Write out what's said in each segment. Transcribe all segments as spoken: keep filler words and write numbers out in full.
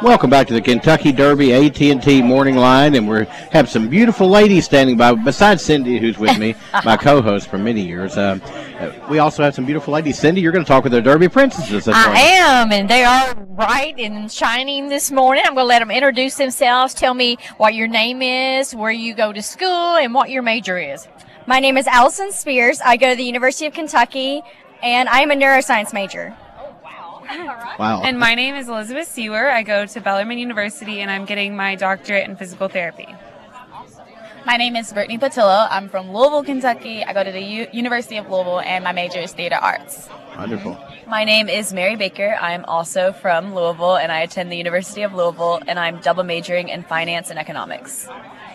Welcome back to the Kentucky Derby A T and T Morning Line, and we have some beautiful ladies standing by. Besides Cindy, who's with me, my co-host for many years, uh, we also have some beautiful ladies. Cindy, you're going to talk with the Derby princesses. This I morning. am, and they are bright and shining this morning. I'm going to let them introduce themselves. Tell me what your name is, where you go to school, and what your major is. My name is Allison Spears. I go to the University of Kentucky, and I am a neuroscience major. Wow. And my name is Elizabeth Sewer. I go to Bellarmine University, and I'm getting my doctorate in physical therapy. My name is Brittany Patillo. I'm from Louisville, Kentucky. I go to the U- University of Louisville, and my major is theater arts. Wonderful. My name is Mary Baker. I'm also from Louisville, and I attend the University of Louisville, and I'm double majoring in finance and economics.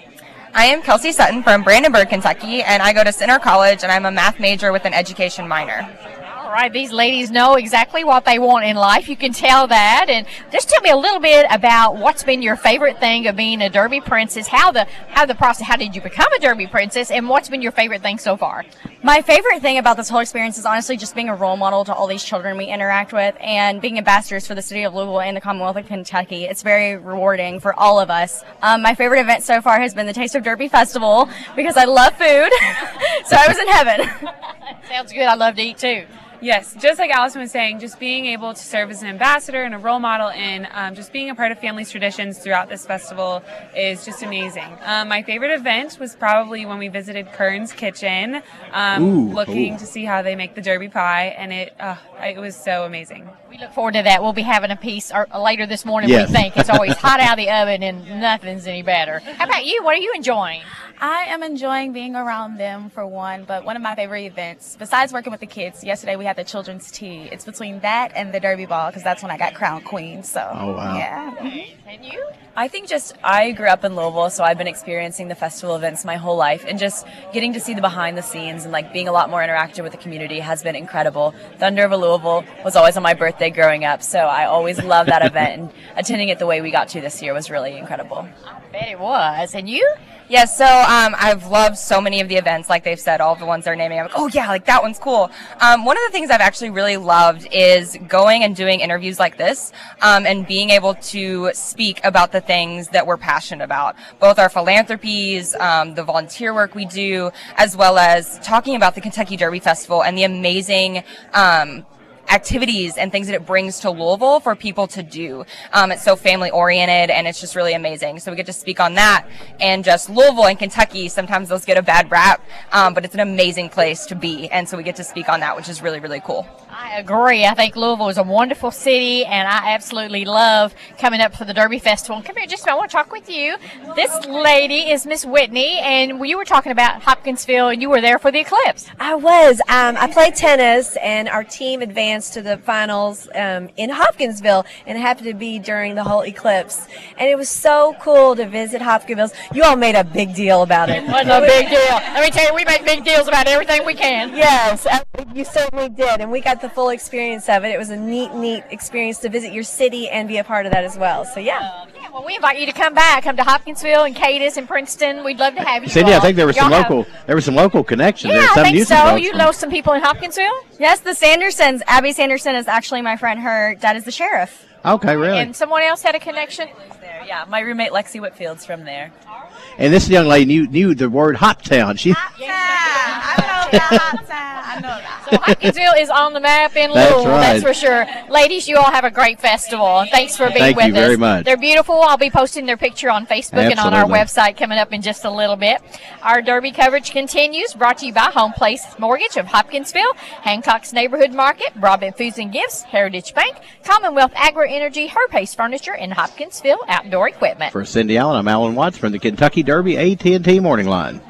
I am Kelsey Sutton from Brandenburg, Kentucky, and I go to Center College, and I'm a math major with an education minor. All right, these ladies know exactly what they want in life. You can tell that. And just tell me a little bit about what's been your favorite thing of being a Derby princess, how the how the process, how did you become a Derby princess, and what's been your favorite thing so far? My favorite thing about this whole experience is honestly just being a role model to all these children we interact with and being ambassadors for the city of Louisville and the Commonwealth of Kentucky. It's very rewarding for all of us. Um, my favorite event so far has been the Taste of Derby Festival because I love food, so I was in heaven. Sounds good. I love to eat too. Yes, just like Allison was saying, just being able to serve as an ambassador and a role model and um, just being a part of family's traditions throughout this festival is just amazing. Um, my favorite event was probably when we visited Kern's Kitchen, um, Ooh, looking ooh. to see how they make the Derby pie, and it uh, it was so amazing. We look forward to that. We'll be having a piece or, later this morning, Yes. we think. It's always hot out of the oven and nothing's any better. How about you? What are you enjoying? I am enjoying being around them for one, but one of my favorite events, besides working with the kids, yesterday we had the children's tea. It's between that and the Derby Ball because that's when I got crowned queen. So, Oh, wow. yeah. And you? I think just I grew up in Louisville, so I've been experiencing the festival events my whole life, and just getting to see the behind the scenes and like being a lot more interactive with the community has been incredible. Thunder over Louisville was always on my birthday growing up, so I always loved that event, and attending it the way we got to this year was really incredible. I bet it was. And you? Yes, so um, I've loved so many of the events, like they've said, all of the ones they're naming. I'm like, oh yeah, like that one's cool. Um, one of the things I've actually really loved is going and doing interviews like this um, and being able to speak about the things that we're passionate about, both our philanthropies, um, the volunteer work we do, as well as talking about the Kentucky Derby Festival and the amazing um, activities and things that it brings to Louisville for people to do. Um, it's so family oriented and it's just really amazing. So we get to speak on that, and just Louisville and Kentucky, sometimes those get a bad rap, um, but it's an amazing place to be. And so we get to speak on that, which is really, really cool. I agree. I think Louisville is a wonderful city, and I absolutely love coming up for the Derby Festival. Come here just a minute. I want to talk with you. This lady is Miss Whitney, and you were talking about Hopkinsville, and you were there for the eclipse. I was. Um, I played tennis, and our team advanced to the finals um, in Hopkinsville, and it happened to be during the whole eclipse. And it was so cool to visit Hopkinsville. You all made a big deal about it. It wasn't a big deal. Let me tell you, we make big deals about everything we can. Yes, uh, you certainly did, and we got the full experience of it. It was a neat, neat experience to visit your city and be a part of that as well. So, yeah. Uh, yeah, well, we invite you to come back. Come to Hopkinsville and Cadiz and Princeton. We'd love to have you. Cindy, all. I think there was some Y'all have- local there was some local connections. Yeah, there. I Some think Houston so. folks You from- know some people in Hopkinsville? Yes, the Sandersons. Abby Sanderson is actually my friend. Her dad is the sheriff. Okay, really. And someone else had a connection? There, yeah, my roommate Lexi Whitfield's from there. And this young lady knew knew the word Hop Town. She I know that. I know that. So Hopkinsville is on the map in That's Louisville, right. that's for sure. Ladies, you all have a great festival. Thanks for being Thank with you us. very much. They're beautiful. I'll be posting their picture on Facebook and on our Absolutely. website coming up in just a little bit. Our Derby coverage continues, brought to you by Home Place Mortgage of Hopkinsville, Hancock's Neighborhood Market, Broadbent Foods and Gifts, Heritage Bank, Commonwealth Agri-Energy, Her Pace Furniture, and Hopkinsville Outdoor Equipment. For Cindy Allen, I'm Alan Watts from the Kentucky Derby A T and T Morning Line.